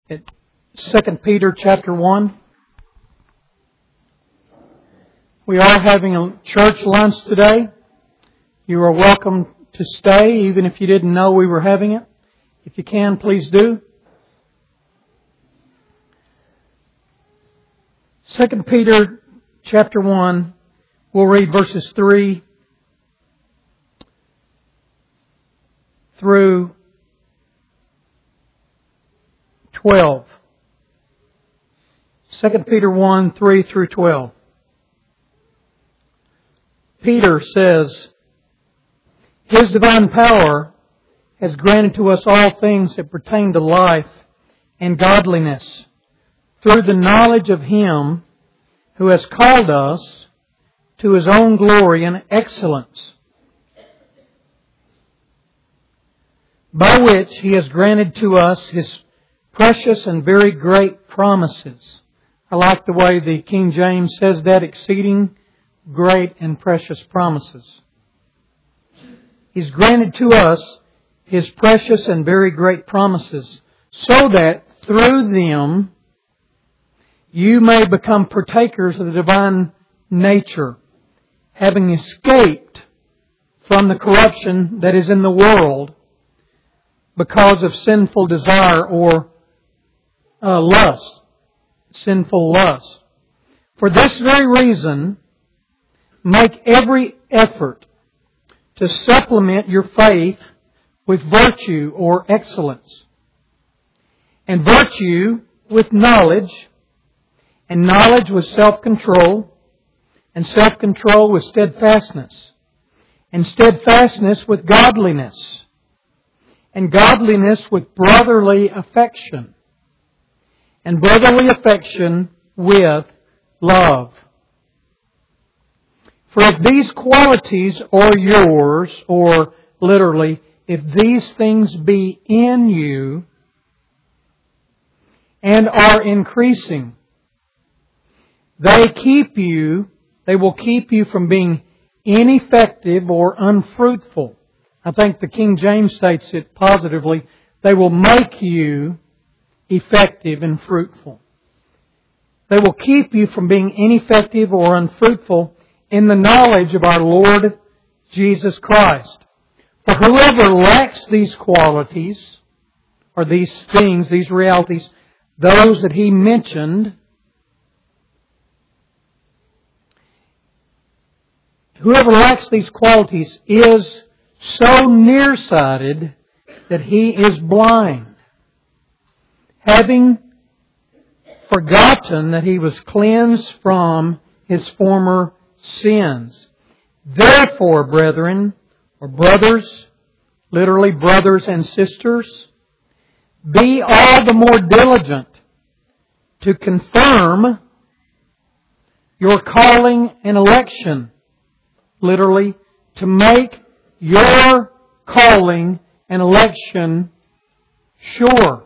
at 2 Peter chapter 1. We are having a church lunch today. You are welcome to stay, even if you didn't know we were having it. If you can, please do. 2 Peter chapter 1, we'll read verses 3 through 12. 2 Peter 1, 3 through 12. Peter says, His divine power has granted to us all things that pertain to life and godliness through the knowledge of Him who has called us to His own glory and excellence, by which He has granted to us His precious and very great promises. I like the way the King James says that, exceeding great and precious promises. He's granted to us His precious and very great promises, so that through them you may become partakers of the divine nature, having escaped from the corruption that is in the world because of sinful desire or sinful lust. For this very reason, make every effort to supplement your faith with virtue or excellence, and virtue with knowledge, and knowledge with self-control, and self-control with steadfastness, and steadfastness with godliness, and godliness with brotherly affection, and brotherly affection with love. For if these qualities are yours, or literally, if these things be in you and are increasing, they will keep you from being ineffective or unfruitful. I think the King James states it positively. They will make you effective and fruitful. They will keep you from being ineffective or unfruitful in the knowledge of our Lord Jesus Christ. For whoever lacks these qualities, or these things, these realities, those that he mentioned, whoever lacks these qualities is so nearsighted that he is blind, having forgotten that he was cleansed from his former sins. Therefore, brethren, or brothers, literally brothers and sisters, be all the more diligent to confirm your calling and election, literally, to make your calling and election sure.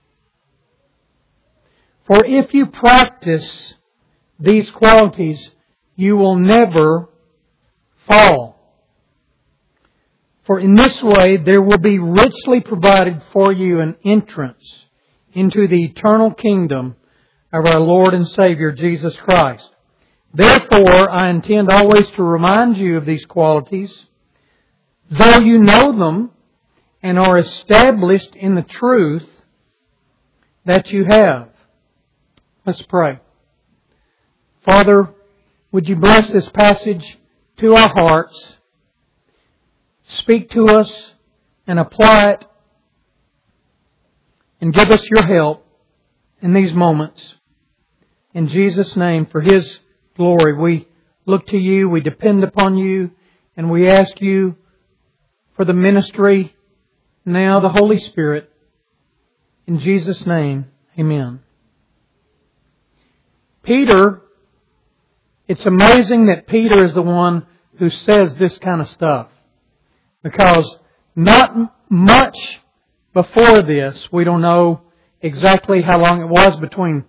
For if you practice these qualities, you will never fall. For in this way there will be richly provided for you an entrance into the eternal kingdom of our Lord and Savior Jesus Christ. Therefore, I intend always to remind you of these qualities, though you know them and are established in the truth that you have. Let's pray. Father, would you bless this passage to our hearts, speak to us and apply it, and give us your help in these moments. In Jesus' name, for His glory, we look to you, we depend upon you, and we ask you for the ministry, now the Holy Spirit. In Jesus' name, amen. Peter, it's amazing that Peter is the one who says this kind of stuff. Because not much before this, we don't know exactly how long it was between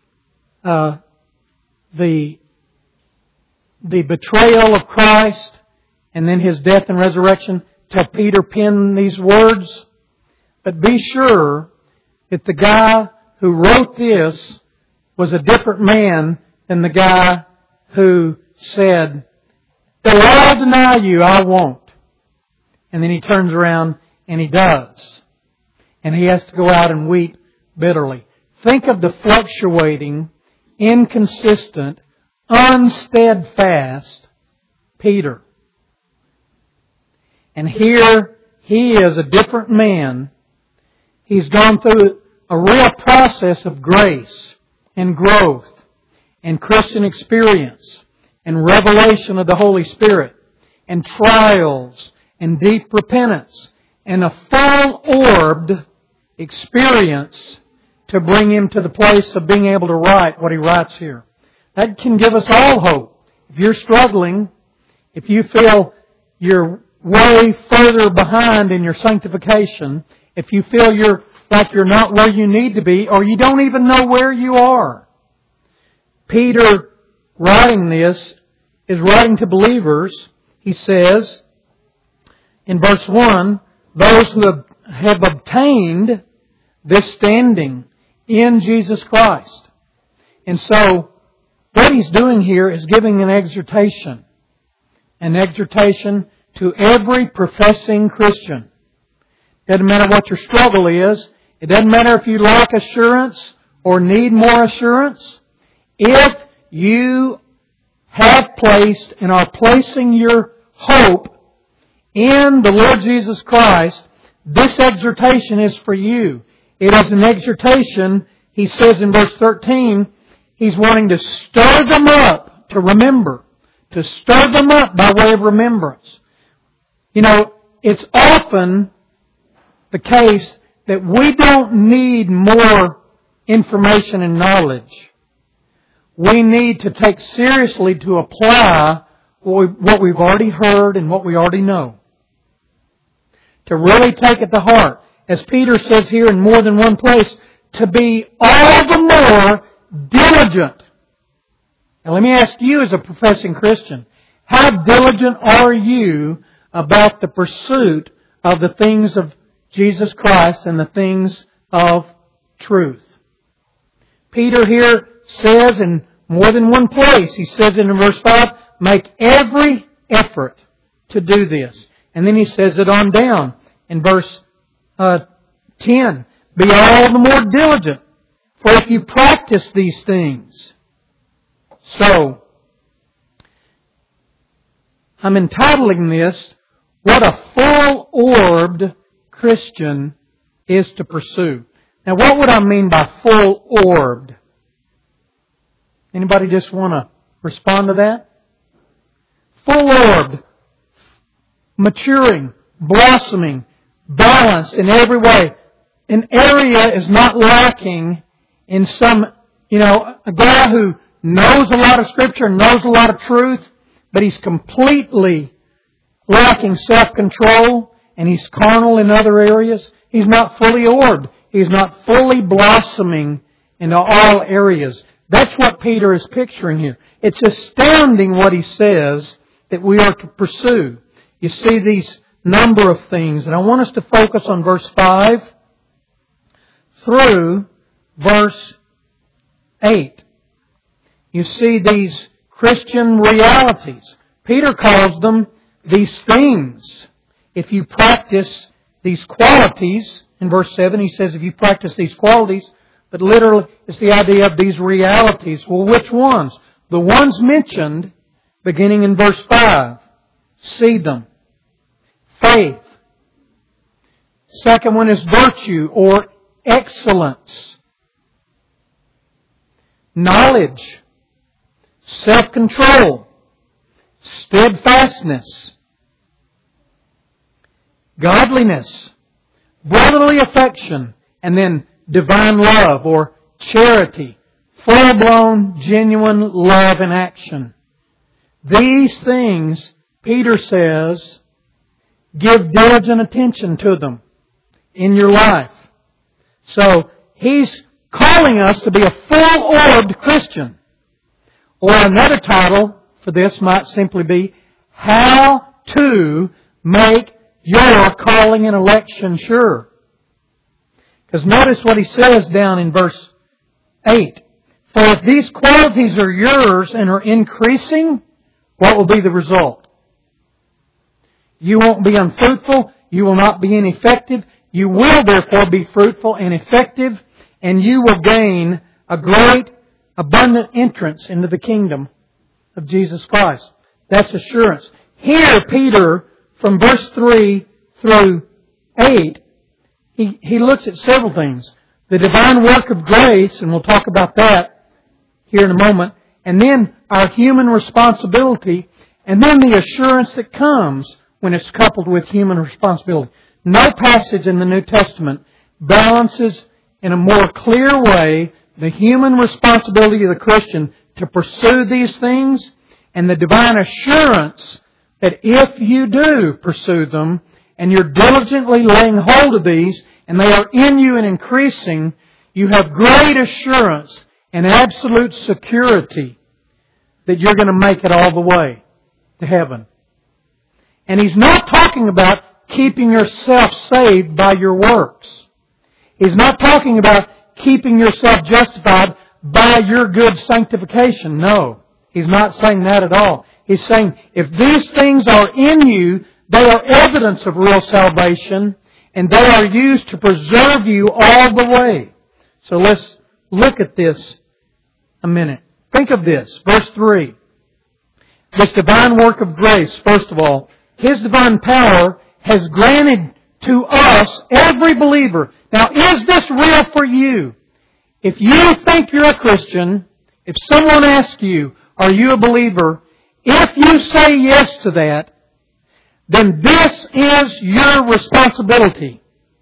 the betrayal of Christ and then His death and resurrection till Peter penned these words. But be sure that the guy who wrote this was a different man than the guy who said, "They'll all deny you, I won't." And then he turns around and he does. And he has to go out and weep bitterly. Think of the fluctuating, inconsistent, unsteadfast Peter. And here he is a different man. He's gone through a real process of grace and growth and Christian experience and revelation of the Holy Spirit and trials and deep repentance and a full-orbed experience to bring him to the place of being able to write what he writes here. That can give us all hope. If you're struggling, if you feel you're way further behind in your sanctification, if you feel you're not where you need to be, or you don't even know where you are. Peter, writing this, is writing to believers. He says, in verse 1, those who have obtained this standing in Jesus Christ. And so, what he's doing here is giving an exhortation to every professing Christian. Doesn't matter what your struggle is. It doesn't matter if you lack assurance or need more assurance. If you have placed and are placing your hope in the Lord Jesus Christ, this exhortation is for you. It is an exhortation, he says in verse 13, he's wanting to stir them up to remember. To stir them up by way of remembrance. You know, it's often the case that we don't need more information and knowledge. We need to take seriously to apply what we've already heard and what we already know. To really take it to heart. As Peter says here in more than one place, to be all the more diligent. Now let me ask you as a professing Christian, how diligent are you about the pursuit of the things of Jesus Christ and the things of truth? Peter here says in more than one place, he says in verse 5, make every effort to do this. And then he says it on down in verse 10, be all the more diligent, for if you practice these things. So, I'm entitling this, what a full-orbed Christian is to pursue. Now, what would I mean by full-orbed? Anybody just want to respond to that? Full-orbed, maturing, blossoming, balanced in every way. An area is not lacking in some, a guy who knows a lot of Scripture, knows a lot of truth, but he's completely lacking self-control, and he's carnal in other areas. He's not fully orbed. He's not fully blossoming into all areas. That's what Peter is picturing here. It's astounding what he says that we are to pursue. You see these number of things, and I want us to focus on verse 5 through verse 8. You see these Christian realities. Peter calls them these things. If you practice these qualities, in verse 7 he says if you practice these qualities, but literally it's the idea of these realities. Well, which ones? The ones mentioned beginning in verse 5. See them. Faith. Second one is virtue or excellence. Knowledge. Self-control. Steadfastness. Godliness. Brotherly affection. And then divine love or charity. Full-blown, genuine love in action. These things, Peter says, give diligent attention to them in your life. So, he's calling us to be a full-orbed Christian. Or another title for this might simply be, How to Make Your Calling and Election Sure. Because notice what he says down in verse 8. For if these qualities are yours and are increasing, what will be the result? You won't be unfruitful. You will not be ineffective. You will therefore be fruitful and effective, and you will gain a great, abundant entrance into the kingdom of Jesus Christ. That's assurance. Here, Peter, from verse 3 through 8, he looks at several things. The divine work of grace, and we'll talk about that here in a moment, and then our human responsibility, and then the assurance that comes when it's coupled with human responsibility. No passage in the New Testament balances in a more clear way the human responsibility of the Christian to pursue these things and the divine assurance that if you do pursue them and you're diligently laying hold of these and they are in you and increasing, you have great assurance and absolute security that you're going to make it all the way to heaven. And he's not talking about keeping yourself saved by your works. He's not talking about keeping yourself justified by your good sanctification. No, he's not saying that at all. He's saying if these things are in you, they are evidence of real salvation, and they are used to preserve you all the way. So let's look at this a minute. Think of this. Verse 3. This divine work of grace, first of all, His divine power has granted to us, every believer. Now, is this real for you? If you think you're a Christian, if someone asks you, are you a believer? If you say yes to that, then this is your responsibility.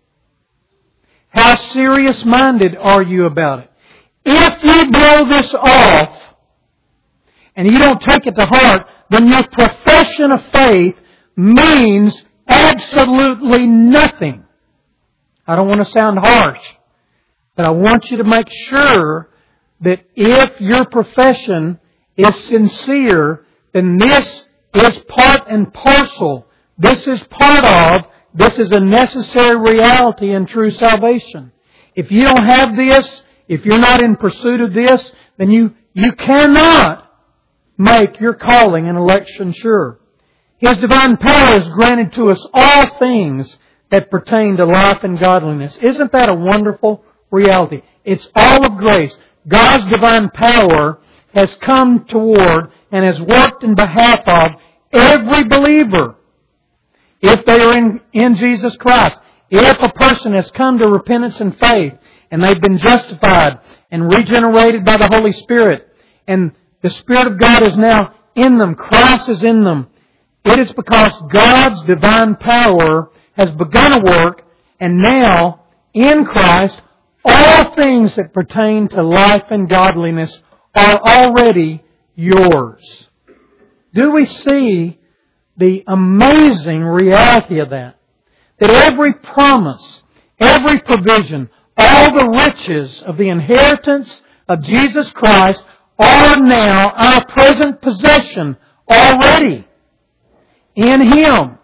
How serious-minded are you about it? If you blow this off and you don't take it to heart, then your profession of faith means absolutely nothing. I don't want to sound harsh, but I want you to make sure that if your profession is sincere, then this is part and parcel. This is part of, this is a necessary reality in true salvation. If you don't have this, if you're not in pursuit of this, then you cannot make your calling and election sure. His divine power has granted to us all things that pertain to life and godliness. Isn't that a wonderful reality? It's all of grace. God's divine power has come toward and has worked in behalf of every believer. If they are in Jesus Christ, if a person has come to repentance and faith, and they've been justified and regenerated by the Holy Spirit, and the Spirit of God is now in them, Christ is in them, it is because God's divine power has begun a work, and now, in Christ, all things that pertain to life and godliness are already yours. Do we see the amazing reality of that? That every promise, every provision, all the riches of the inheritance of Jesus Christ are now our present possession already in Him.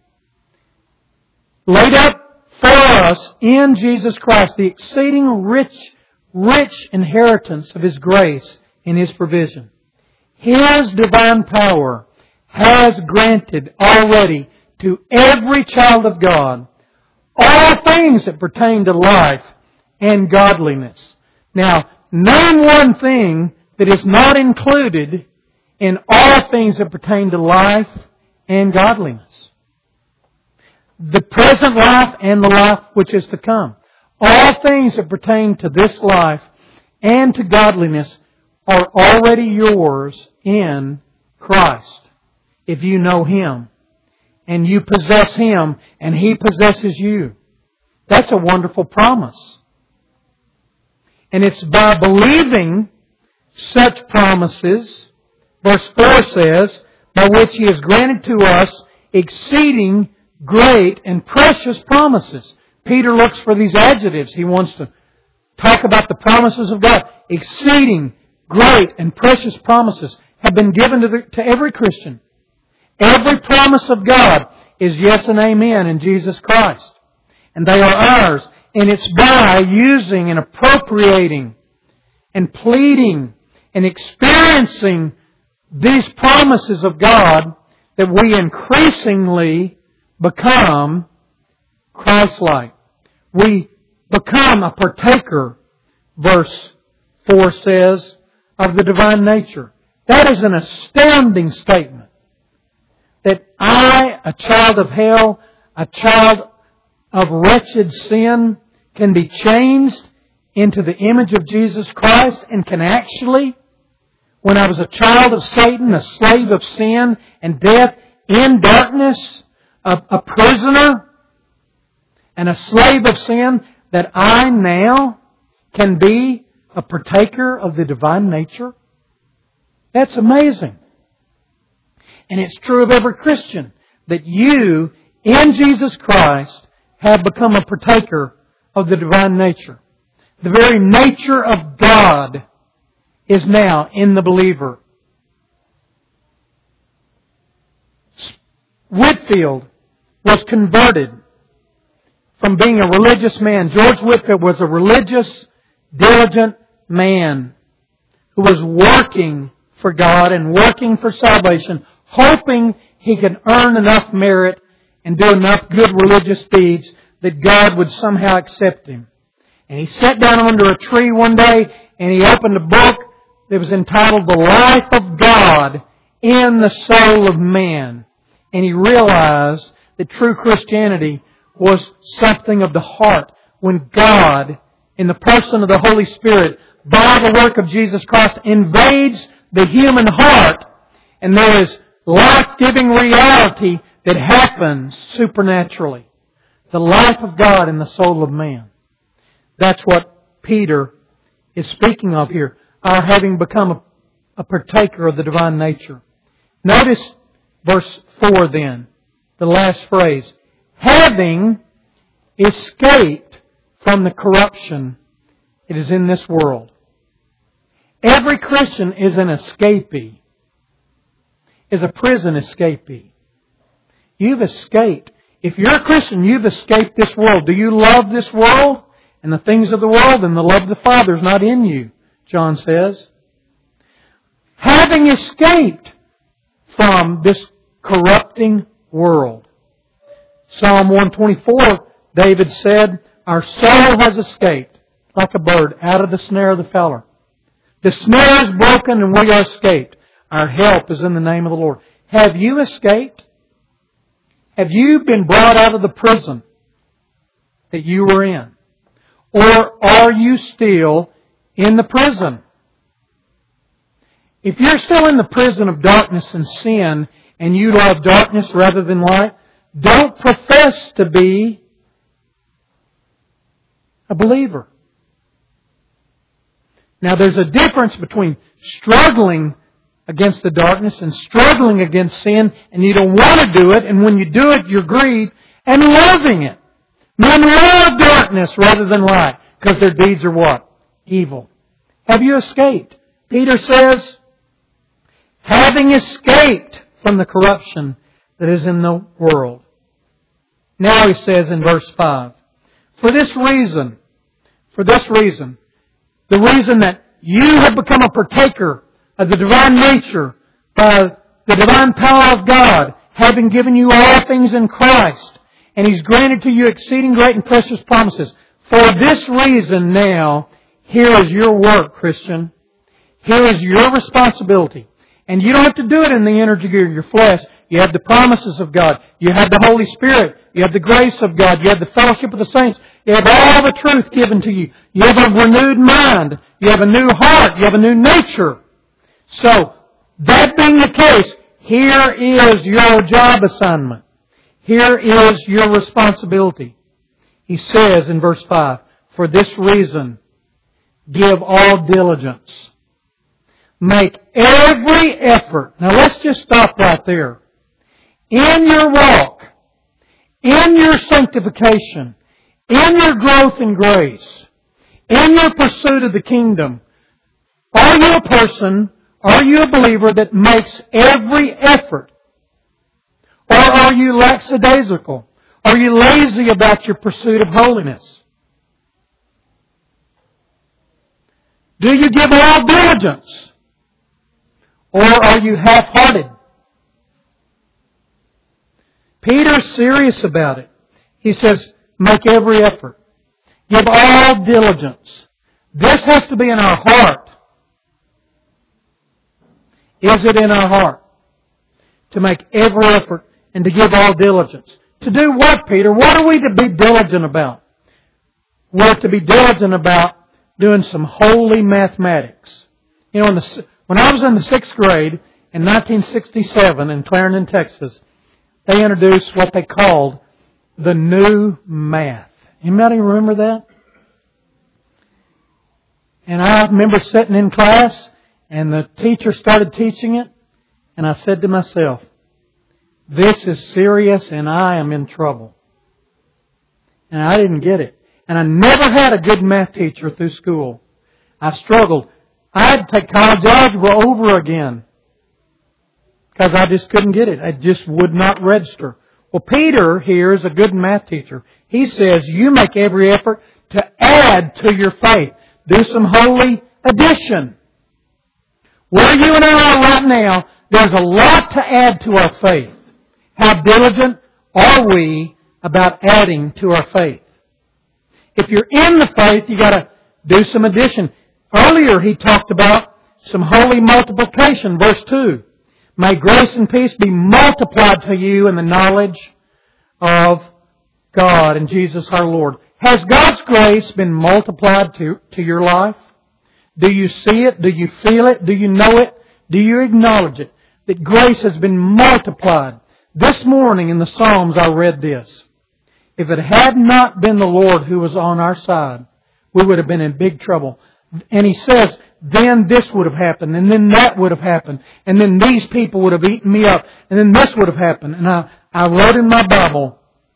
Laid up for us in Jesus Christ, the exceeding rich inheritance of His grace and His provision. His divine power has granted already to every child of God all things that pertain to life and godliness. Now, name one thing that is not included in all things that pertain to life and godliness. The present life and the life which is to come. All things that pertain to this life and to godliness are already yours in Christ. If you know Him and you possess Him and He possesses you. That's a wonderful promise. And it's by believing such promises, verse 4 says, by which He has granted to us exceeding great and precious promises. Peter looks for these adjectives. He wants to talk about the promises of God. Exceeding great and precious promises have been given to every Christian. Every promise of God is yes and amen in Jesus Christ. And they are ours. And it's by using and appropriating and pleading and experiencing these promises of God that we increasingly become Christ-like. We become a partaker, verse 4 says, of the divine nature. That is an astounding statement. That I, a child of hell, a child of wretched sin, can be changed into the image of Jesus Christ and can actually, when I was a child of Satan, a slave of sin and death, in darkness, a prisoner and a slave of sin, that I now can be a partaker of the divine nature? That's amazing. And it's true of every Christian, that you, in Jesus Christ, have become a partaker of the divine nature. The very nature of God is now in the believer. Whitefield was converted from being a religious man. George Whitefield was a religious, diligent man who was working for God and working for salvation, hoping he could earn enough merit and do enough good religious deeds that God would somehow accept him. And he sat down under a tree one day and he opened a book that was entitled The Life of God in the Soul of Man. And he realized that true Christianity was something of the heart when God, in the person of the Holy Spirit, by the work of Jesus Christ, invades the human heart, and there is life-giving reality that happens supernaturally. The life of God in the soul of man. That's what Peter is speaking of here. Our having become a partaker of the divine nature. Notice verse 4 then, the last phrase. Having escaped from the corruption it is in this world. Every Christian is an escapee. Is a prison escapee. You've escaped. If you're a Christian, you've escaped this world. Do you love this world and the things of the world? And the love of the Father is not in you, John says. Having escaped from this corrupting world. Psalm 124, David said, our soul has escaped like a bird out of the snare of the fowler. The snare is broken and we are escaped. Our help is in the name of the Lord. Have you escaped? Have you been brought out of the prison that you were in? Or are you still in the prison? If you're still in the prison of darkness and sin, and you love darkness rather than light, don't profess to be a believer. Now there's a difference between struggling against the darkness and struggling against sin, and you don't want to do it, and when you do it, you're grieved, and loving it. Men love darkness rather than light, because their deeds are what? Evil. Have you escaped? Peter says, having escaped from the corruption that is in the world. Now he says in verse 5, for this reason, the reason that you have become a partaker of the divine nature by the divine power of God, having given you all things in Christ, and He's granted to you exceeding great and precious promises. For this reason now, here is your work, Christian. Here is your responsibility. And you don't have to do it in the energy of your flesh. You have the promises of God. You have the Holy Spirit. You have the grace of God. You have the fellowship of the saints. You have all the truth given to you. You have a renewed mind. You have a new heart. You have a new nature. So, that being the case, here is your job assignment. Here is your responsibility. He says in verse 5, for this reason, give all diligence. Make every effort. Now let's just stop right there. In your walk, in your sanctification, in your growth in grace, in your pursuit of the kingdom, are you a person, are you a believer that makes every effort? Or are you lackadaisical? Are you lazy about your pursuit of holiness? Do you give all diligence? Or are you half-hearted? Peter's serious about it. He says, make every effort. Give all diligence. This has to be in our heart. Is it in our heart? To make every effort and to give all diligence. To do what, Peter? What are we to be diligent about? We're to be diligent about doing some holy mathematics. You know, when I was in the 6th grade in 1967 in Clarendon, Texas, they introduced what they called the new math. Anybody remember that? And I remember sitting in class and the teacher started teaching it, and I said to myself, this is serious and I am in trouble. And I didn't get it. And I never had a good math teacher through school. I struggled. I had to take college algebra over again because I just couldn't get it. It just would not register. Well, Peter here is a good math teacher. He says you make every effort to add to your faith. Do some holy addition. Where you and I are right now, there's a lot to add to our faith. How diligent are we about adding to our faith? If you're in the faith, you got to do some addition. Earlier he talked about some holy multiplication, verse 2. May grace and peace be multiplied to you in the knowledge of God and Jesus our Lord. Has God's grace been multiplied to your life? Do you see it? Do you feel it? Do you know it? Do you acknowledge it? That grace has been multiplied. This morning in the Psalms I read this. If it had not been the Lord who was on our side, we would have been in big trouble. And he says, then this would have happened, and then that would have happened, and then these people would have eaten me up, and then this would have happened. And I wrote in my Bible,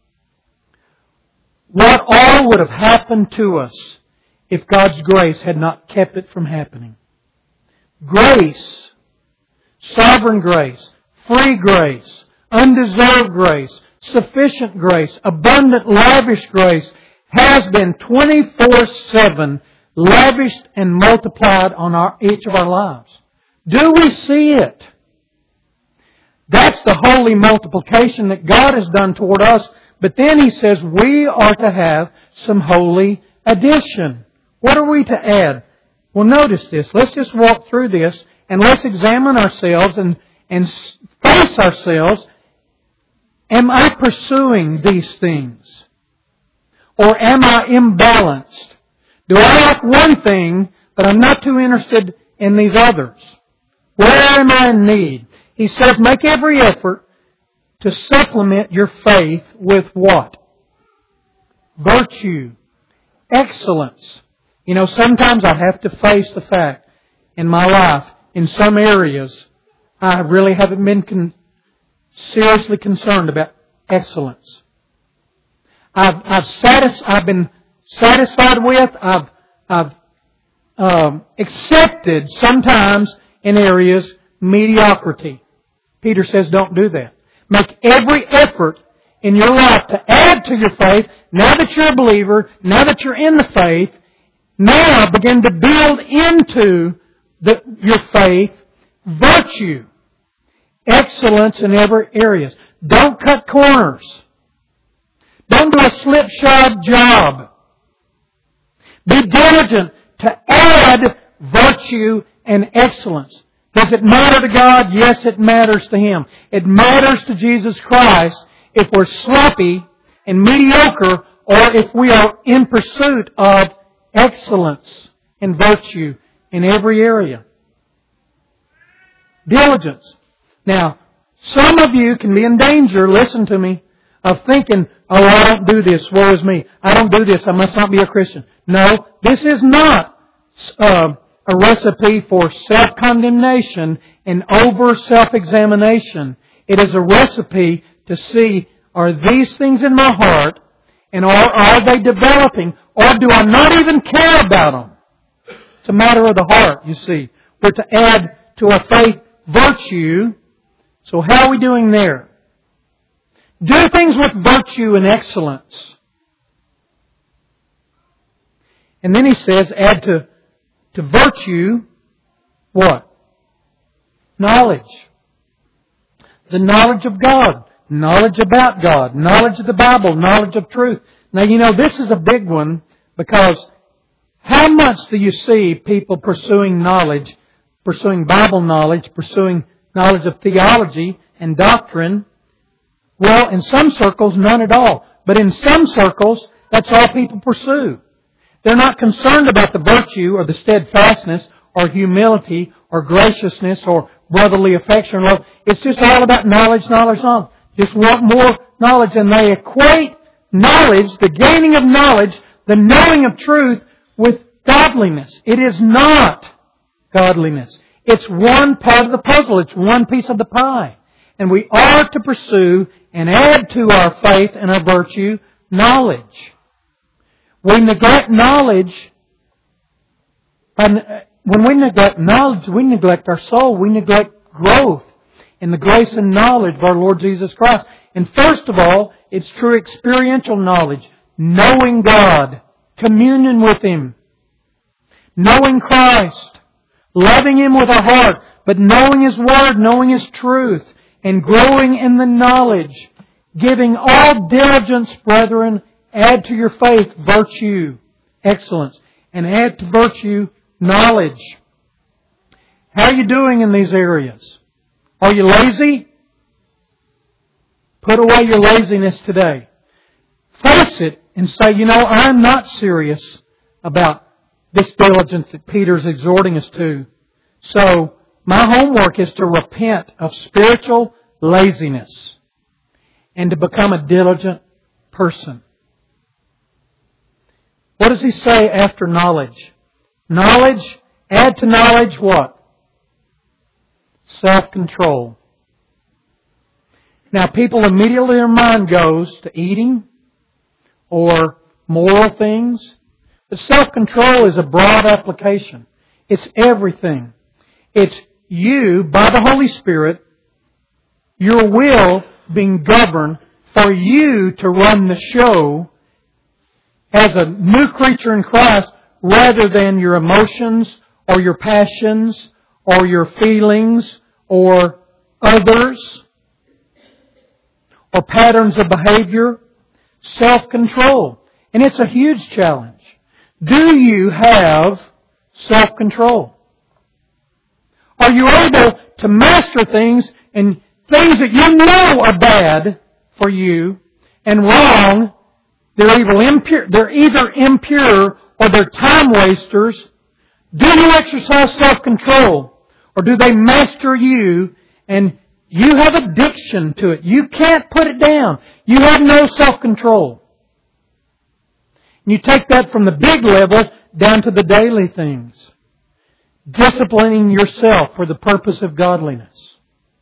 what all would have happened to us if God's grace had not kept it from happening. Grace, sovereign grace, free grace, undeserved grace, sufficient grace, abundant, lavish grace has been 24/7 lavished and multiplied on each of our lives. Do we see it? That's the holy multiplication that God has done toward us. But then He says we are to have some holy addition. What are we to add? Well, notice this. Let's just walk through this and let's examine ourselves and face ourselves. Am I pursuing these things? Or am I imbalanced? Do I like one thing, but I'm not too interested in these others? Where am I in need? He says, make every effort to supplement your faith with what? Virtue. Excellence. You know, sometimes I have to face the fact in my life, in some areas, I really haven't been seriously concerned about excellence. I've been satisfied with, I've accepted sometimes in areas mediocrity. Peter says don't do that. Make every effort in your life to add to your faith. Now that you're a believer, now that you're in the faith, now begin to build into your faith virtue. Excellence in every area. Don't cut corners. Don't do a slipshod job. Be diligent to add virtue and excellence. Does it matter to God? Yes, it matters to Him. It matters to Jesus Christ if we're sloppy and mediocre or if we are in pursuit of excellence and virtue in every area. Diligence. Now, some of you can be in danger, listen to me, of thinking, oh, I don't do this, woe is me. I don't do this, I must not be a Christian. No, this is not a recipe for self-condemnation and over self-examination. It is a recipe to see, are these things in my heart and are they developing or do I not even care about them? It's a matter of the heart, you see. We're to add to our faith virtue. So how are we doing there? Do things with virtue and excellence. And then he says, add to to virtue, what? Knowledge. The knowledge of God. Knowledge about God. Knowledge of the Bible. Knowledge of truth. Now, you know, this is a big one because how much do you see people pursuing knowledge, pursuing Bible knowledge, pursuing knowledge of theology and doctrine? Well, in some circles, none at all. But in some circles, that's all people pursue. They're not concerned about the virtue or the steadfastness or humility or graciousness or brotherly affection or love. It's just all about knowledge, knowledge, knowledge. Just want more knowledge, and they equate knowledge, the gaining of knowledge, the knowing of truth, with godliness. It is not godliness. It's one part of the puzzle. It's one piece of the pie. And we are to pursue and add to our faith and our virtue knowledge. We neglect knowledge. When we neglect knowledge, we neglect our soul. We neglect growth in the grace and knowledge of our Lord Jesus Christ. And first of all, it's true experiential knowledge. Knowing God. Communion with Him. Knowing Christ. Loving Him with our heart. But knowing His Word, knowing His truth. And growing in the knowledge. Giving all diligence, brethren, add to your faith virtue, excellence. And add to virtue knowledge. How are you doing in these areas? Are you lazy? Put away your laziness today. Face it and say, you know, I'm not serious about this diligence that Peter's exhorting us to. So, my homework is to repent of spiritual laziness and to become a diligent person. What does he say after knowledge? Knowledge, add to knowledge what? Self-control. Now, people immediately, their mind goes to eating or moral things. But self-control is a broad application. It's everything. It's you, by the Holy Spirit, your will being governed for you to run the show as a new creature in Christ rather than your emotions or your passions or your feelings or others or patterns of behavior. Self-control. And it's a huge challenge. Do you have self-control? Are you able to master things and things that you know are bad for you and wrong? They're either impure or they're time wasters. Do you exercise self-control? Or do they master you and you have addiction to it? You can't put it down. You have no self-control. You take that from the big level down to the daily things. Disciplining yourself for the purpose of godliness.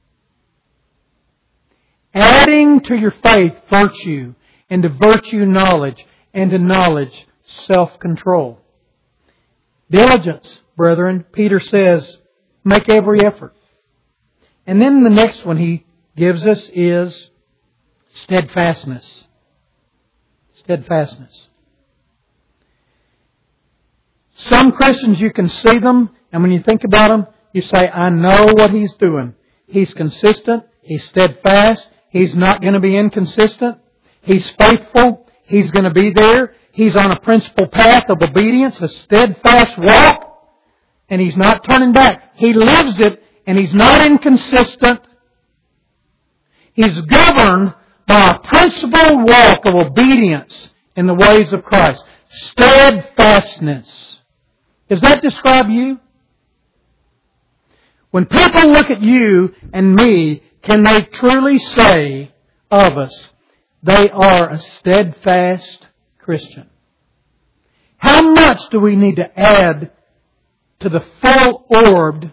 Adding to your faith virtue, and to virtue knowledge, and to knowledge self-control. Diligence, brethren, Peter says, make every effort. And then the next one he gives us is steadfastness. Steadfastness. Some Christians, you can see them, and when you think about them, you say, I know what he's doing. He's consistent. He's steadfast. He's not going to be inconsistent. He's faithful. He's going to be there. He's on a principal path of obedience, a steadfast walk, and he's not turning back. He lives it, and he's not inconsistent. He's governed by a principal walk of obedience in the ways of Christ. Steadfastness. Does that describe you? When people look at you and me, can they truly say of us, they are a steadfast Christian? How much do we need to add to the full-orbed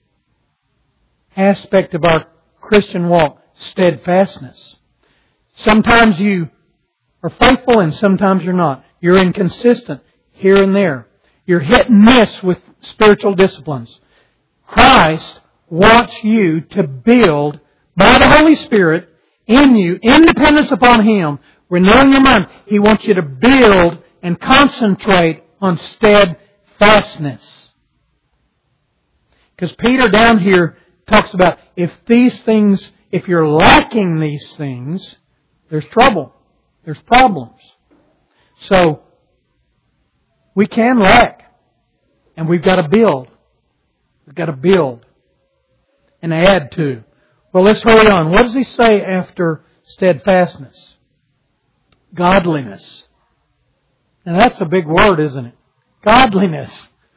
aspect of our Christian walk? Steadfastness. Sometimes you are faithful and sometimes you're not. You're inconsistent here and there. You're hit and miss with spiritual disciplines. Christ wants you to build by the Holy Spirit in you, in dependence upon Him, renewing your mind. He wants you to build and concentrate on steadfastness. Because Peter down here talks about if you're lacking these things, there's trouble. There's problems. So, we can lack. And we've got to build. We've got to build. And add to. Well, let's hurry on. What does he say after steadfastness? Godliness. Now that's a big word, isn't it? Godliness.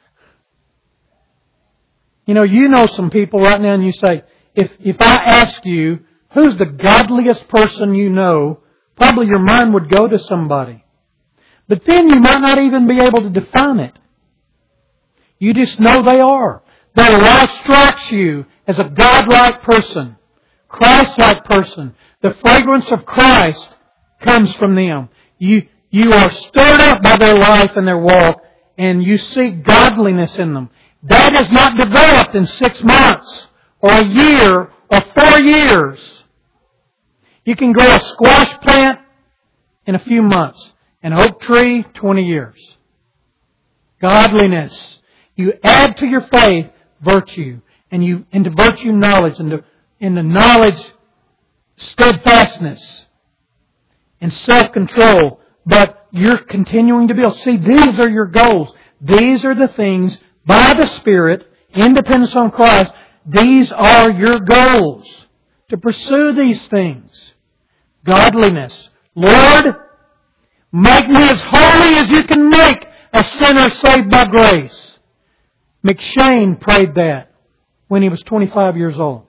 You know some people right now and you say, if I ask you, who's the godliest person you know, probably your mind would go to somebody. But then you might not even be able to define it. You just know they are. Their life strikes you as a godlike person, Christ-like person. The fragrance of Christ comes from them. You are stirred up by their life and their walk, and you see godliness in them. That is not developed in 6 months, or a year, or 4 years. You can grow a squash plant in a few months. An oak tree, 20 years. Godliness. You add to your faith virtue. And into virtue knowledge. And into knowledge steadfastness. And self-control. But you're continuing to build. See, these are your goals. These are the things by the Spirit, in dependence on Christ. These are your goals. To pursue these things. Godliness. Lord, make me as holy as you can make a sinner saved by grace. McShane prayed that when he was 25 years old.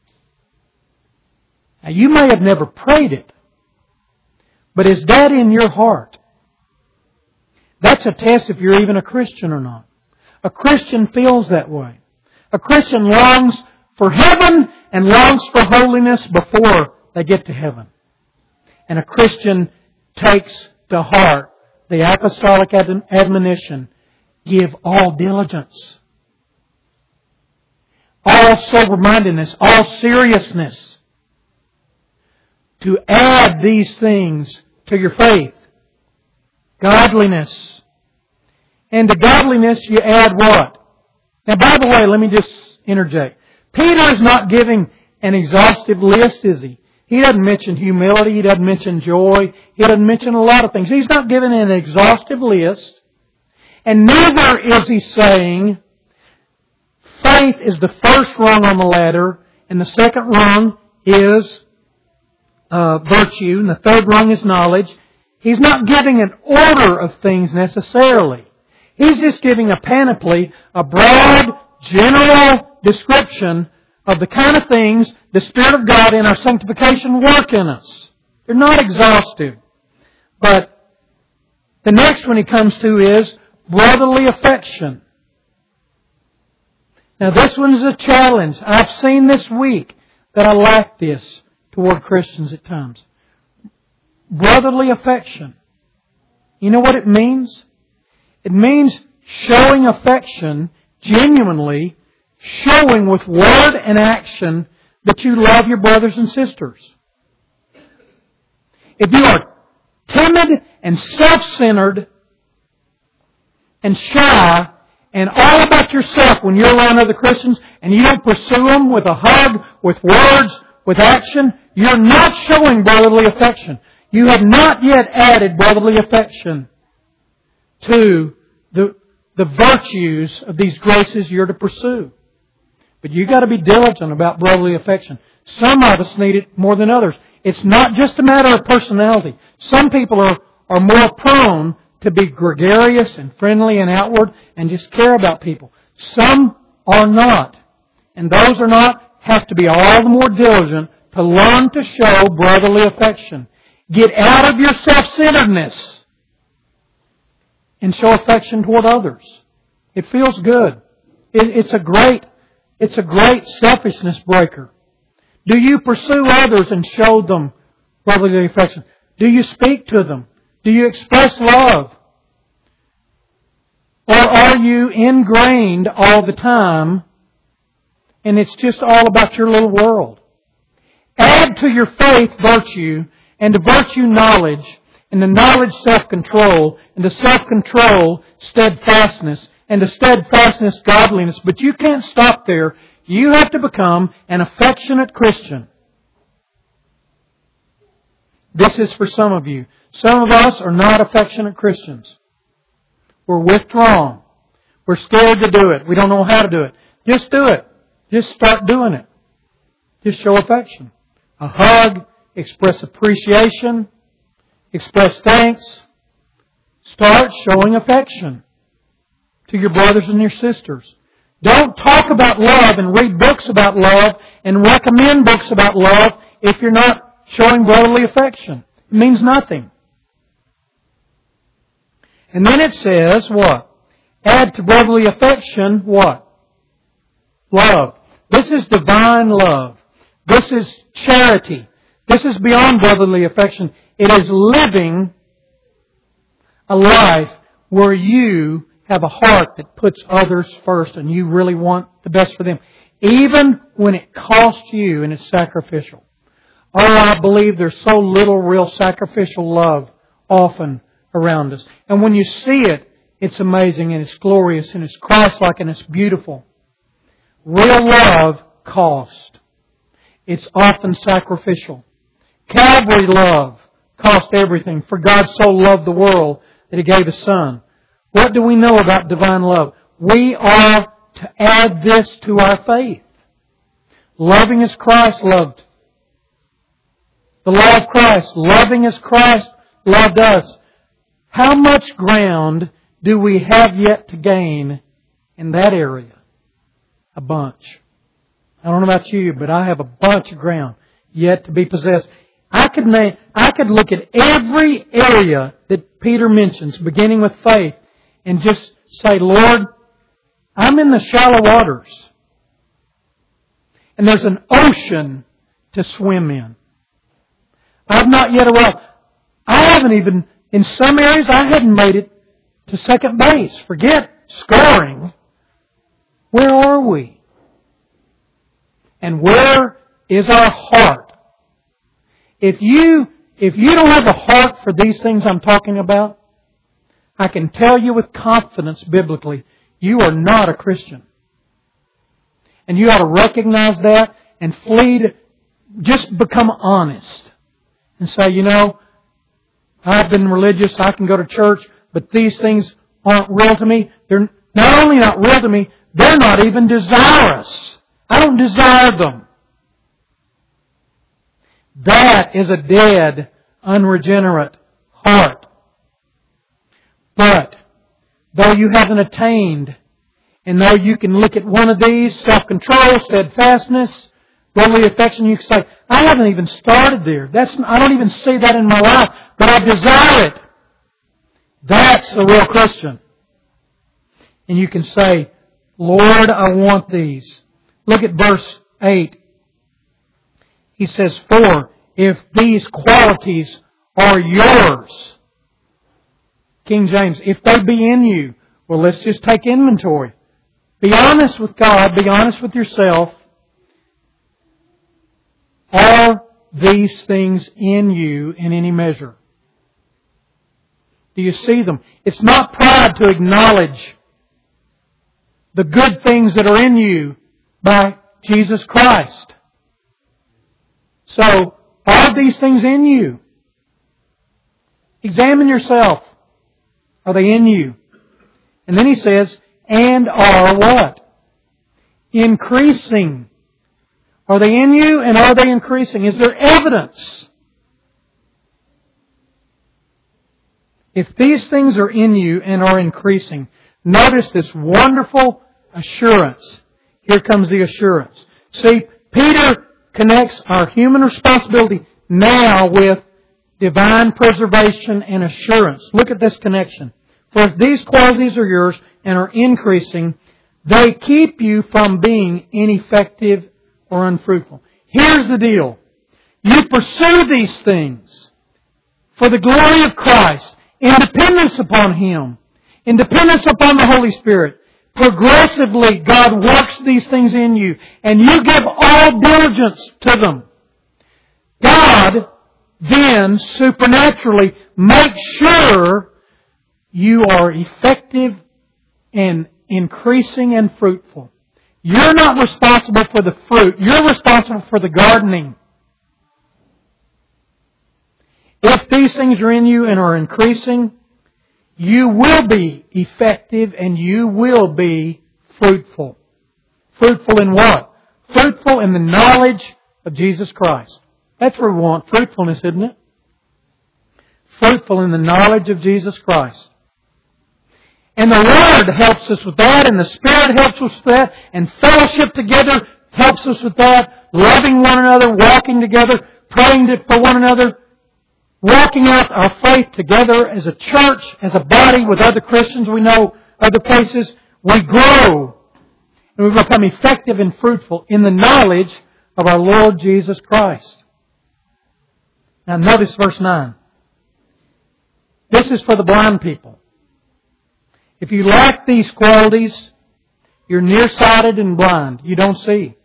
Now, you may have never prayed it, but is that in your heart? That's a test if you're even a Christian or not. A Christian feels that way. A Christian longs for heaven and longs for holiness before they get to heaven. And a Christian takes to heart the apostolic admonition, give all diligence, all sober-mindedness, all seriousness, to add these things to your faith. Godliness. And to godliness you add what? Now, by the way, let me just interject. Peter is not giving an exhaustive list, is he? He doesn't mention humility. He doesn't mention joy. He doesn't mention a lot of things. He's not giving an exhaustive list. And neither is he saying faith is the first rung on the ladder and the second rung is virtue and the third rung is knowledge. He's not giving an order of things necessarily. He's just giving a panoply, a broad, general description of the kind of things the Spirit of God in our sanctification work in us. They're not exhaustive. But the next one he comes to is brotherly affection. Now this one is a challenge. I've seen this week that I lack this toward Christians at times. Brotherly affection. You know what it means? It means showing affection genuinely, showing with word and action that you love your brothers and sisters. If you are timid and self-centered and shy and all about yourself when you're around other Christians and you don't pursue them with a hug, with words, with action, you're not showing brotherly affection. You have not yet added brotherly affection to the virtues of these graces you're to pursue. But you've got to be diligent about brotherly affection. Some of us need it more than others. It's not just a matter of personality. Some people are more prone to be gregarious and friendly and outward and just care about people. Some are not. And those are not have to be all the more diligent to learn to show brotherly affection. Get out of your self-centeredness and show affection toward others. It feels good. It's a great selfishness breaker. Do you pursue others and show them brotherly affection? Do you speak to them? Do you express love? Or are you ingrained all the time and it's just all about your little world? Add to your faith virtue, and to virtue knowledge, and to knowledge self-control, and to self-control steadfastness, and to steadfastness, godliness. But you can't stop there. You have to become an affectionate Christian. This is for some of you. Some of us are not affectionate Christians. We're withdrawn. We're scared to do it. We don't know how to do it. Just do it. Just start doing it. Just show affection. A hug, express appreciation, express thanks. Start showing affection to your brothers and your sisters. Don't talk about love and read books about love and recommend books about love if you're not showing brotherly affection. It means nothing. And then it says, what? Add to brotherly affection, what? Love. This is divine love. This is charity. This is beyond brotherly affection. It is living a life where you have a heart that puts others first and you really want the best for them. Even when it costs you and it's sacrificial. Oh, I believe there's so little real sacrificial love often around us. And when you see it, it's amazing and it's glorious and it's Christ-like and it's beautiful. Real love costs. It's often sacrificial. Calvary love cost everything. For God so loved the world that He gave His Son. What do we know about divine love? We are to add this to our faith. Loving as Christ loved. The law of Christ. Loving as Christ loved us. How much ground do we have yet to gain in that area? A bunch. I don't know about you, but I have a bunch of ground yet to be possessed. I could look at every area that Peter mentions, beginning with faith, and just say, Lord, I'm in the shallow waters. And there's an ocean to swim in. I've not yet arrived. I haven't even, in some areas, I hadn't made it to second base. Forget scoring. Where are we? And where is our heart? If you don't have a heart for these things I'm talking about, I can tell you with confidence biblically, you are not a Christian. And you ought to recognize that and flee to, just become honest. And say, you know, I've been religious, I can go to church, but these things aren't real to me. They're not only not real to me, they're not even desirous. I don't desire them. That is a dead, unregenerate heart. But, though you haven't attained, and though you can look at one of these, self-control, steadfastness, brotherly affection, you can say, I haven't even started there. I don't even see that in my life, but I desire it. That's a real Christian. And you can say, Lord, I want these. Look at verse 8. He says, for if these qualities are yours, King James, if they be in you, well, let's just take inventory. Be honest with God. Be honest with yourself. Are these things in you in any measure? Do you see them? It's not pride to acknowledge the good things that are in you by Jesus Christ. So, are these things in you? Examine yourself. Are they in you? And then he says, and are what? Increasing. Are they in you and are they increasing? Is there evidence? If these things are in you and are increasing, notice this wonderful assurance. Here comes the assurance. See, Peter connects our human responsibility now with divine preservation and assurance. Look at this connection. For if these qualities are yours and are increasing, they keep you from being ineffective or unfruitful. Here's the deal. You pursue these things for the glory of Christ, in dependence upon Him, in dependence upon the Holy Spirit. Progressively, God works these things in you, and you give all diligence to them. God then supernaturally makes sure you are effective and increasing and fruitful. You're not responsible for the fruit. You're responsible for the gardening. If these things are in you and are increasing, you will be effective and you will be fruitful. Fruitful in what? Fruitful in the knowledge of Jesus Christ. That's what we want. Fruitfulness, isn't it? Fruitful in the knowledge of Jesus Christ. And the Word helps us with that, and the Spirit helps us with that, and fellowship together helps us with that. Loving one another, walking together, praying for one another, walking out our faith together as a church, as a body with other Christians we know, other places. We grow, and we become effective and fruitful in the knowledge of our Lord Jesus Christ. Now notice verse 9. This is for the blind people. If you lack these qualities, you're nearsighted and blind. You don't see.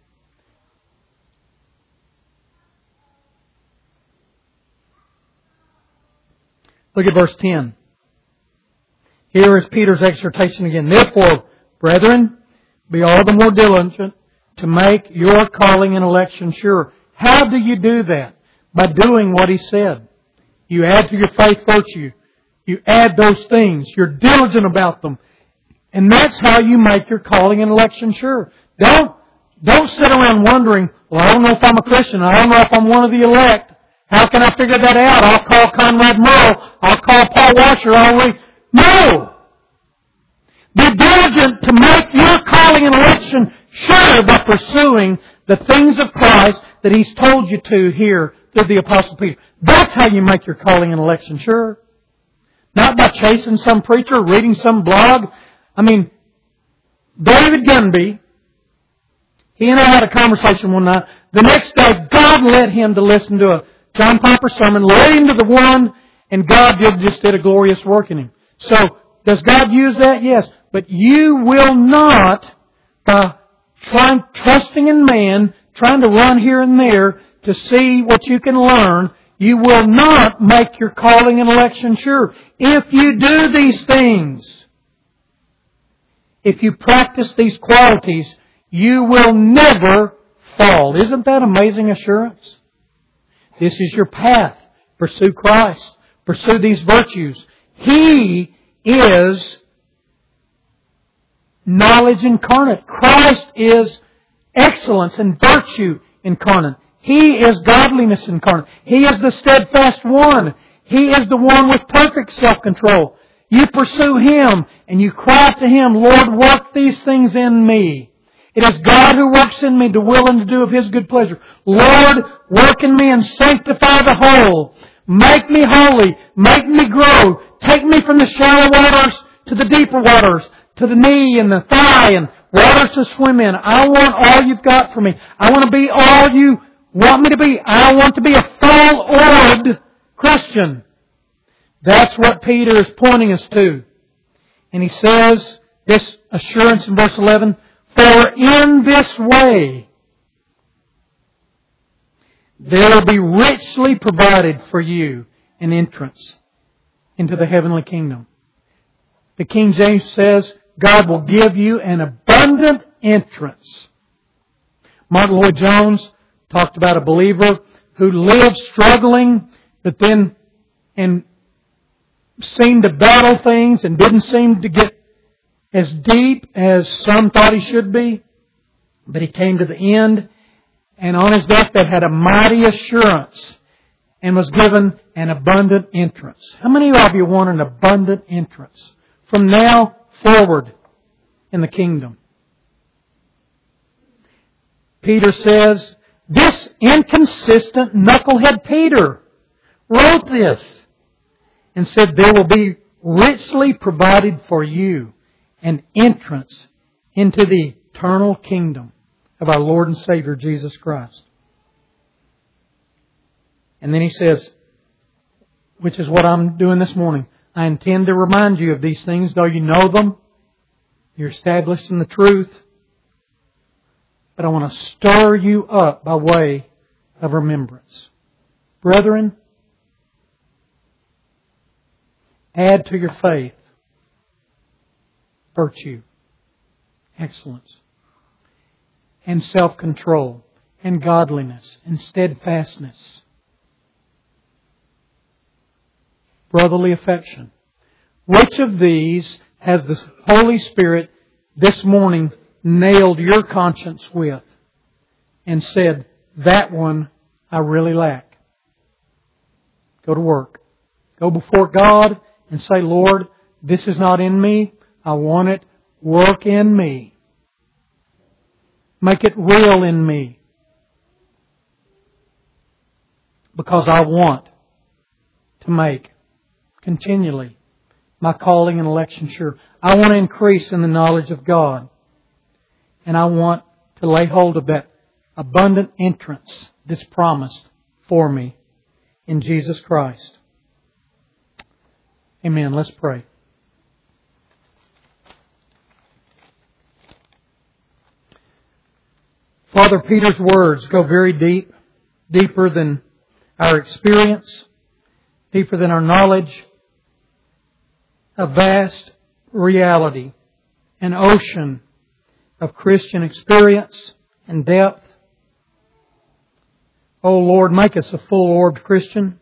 Look at verse 10. Here is Peter's exhortation again. Therefore, brethren, be all the more diligent to make your calling and election sure. How do you do that? By doing what he said. You add to your faith virtue. You add those things. You're diligent about them. And that's how you make your calling and election sure. Don't sit around wondering, well, I don't know if I'm a Christian. I don't know if I'm one of the elect. How can I figure that out? I'll call Conrad Merle. I'll call Paul Washer. No! Be diligent to make your calling and election sure by pursuing the things of Christ that He's told you to here through the Apostle Peter. That's how you make your calling and election sure. Not by chasing some preacher, reading some blog. David Gunby, he and I had a conversation one night. The next day, God led him to listen to a John Piper sermon, led him to the one, and God just did a glorious work in him. So, does God use that? Yes. But you will not, by trusting in man, trying to run here and there to see what you can learn, you will not make your calling and election sure. If you do these things, if you practice these qualities, you will never fall. Isn't that amazing assurance? This is your path. Pursue Christ. Pursue these virtues. He is knowledge incarnate. Christ is excellence and virtue incarnate. He is godliness incarnate. He is the steadfast one. He is the one with perfect self-control. You pursue Him and you cry to Him, Lord, work these things in me. It is God who works in me to will and to do of His good pleasure. Lord, work in me and sanctify the whole. Make me holy. Make me grow. Take me from the shallow waters to the deeper waters, to the knee and the thigh and waters to swim in. I want all You've got for me. I want to be all You want me to be. I want to be a full-orbed Christian. That's what Peter is pointing us to. And he says, this assurance in verse 11, for in this way there will be richly provided for you an entrance into the heavenly kingdom. The King James says, God will give you an abundant entrance. Martin Lloyd-Jones talked about a believer who lived struggling, but then seemed to battle things and didn't seem to get as deep as some thought he should be. But he came to the end, and on his deathbed had a mighty assurance and was given an abundant entrance. How many of you want an abundant entrance from now forward in the kingdom? Peter says, this inconsistent knucklehead Peter wrote this and said, there will be richly provided for you an entrance into the eternal kingdom of our Lord and Savior Jesus Christ. And then he says, which is what I'm doing this morning, I intend to remind you of these things, though you know them, you're established in the truth, but I want to stir you up by way of remembrance. Brethren, add to your faith virtue. excellence, and self-control, and godliness, and steadfastness, brotherly affection. Which of these has the Holy Spirit this morning nailed your conscience with and said, that one I really lack? Go to work. Go before God and say, Lord, this is not in me. I want it. Work in me. Make it real in me. Because I want to make continually my calling and election sure. I want to increase in the knowledge of God. And I want to lay hold of that abundant entrance that's promised for me in Jesus Christ. Amen. Let's pray. Father, Peter's words go very deep, deeper than our experience, deeper than our knowledge. A vast reality, an ocean of Christian experience and depth. Oh Lord, make us a full-orbed Christian.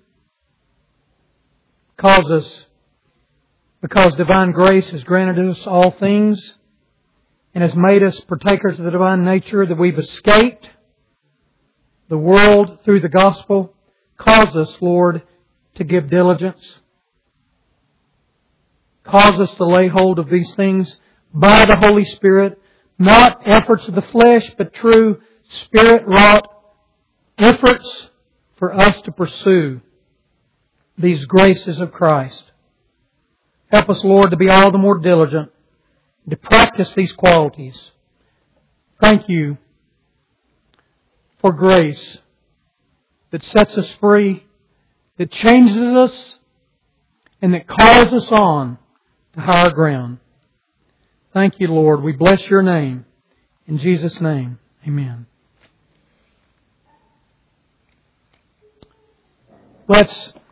Because divine grace has granted us all things and has made us partakers of the divine nature, that we've escaped the world through the gospel. Cause us, Lord, to give diligence. Cause us to lay hold of these things by the Holy Spirit, not efforts of the flesh, but true Spirit-wrought efforts for us to pursue these graces of Christ. Help us, Lord, to be all the more diligent, to practice these qualities. Thank You for grace that sets us free, that changes us, and that calls us on to higher ground. Thank You, Lord. We bless Your name. In Jesus' name, amen. Let's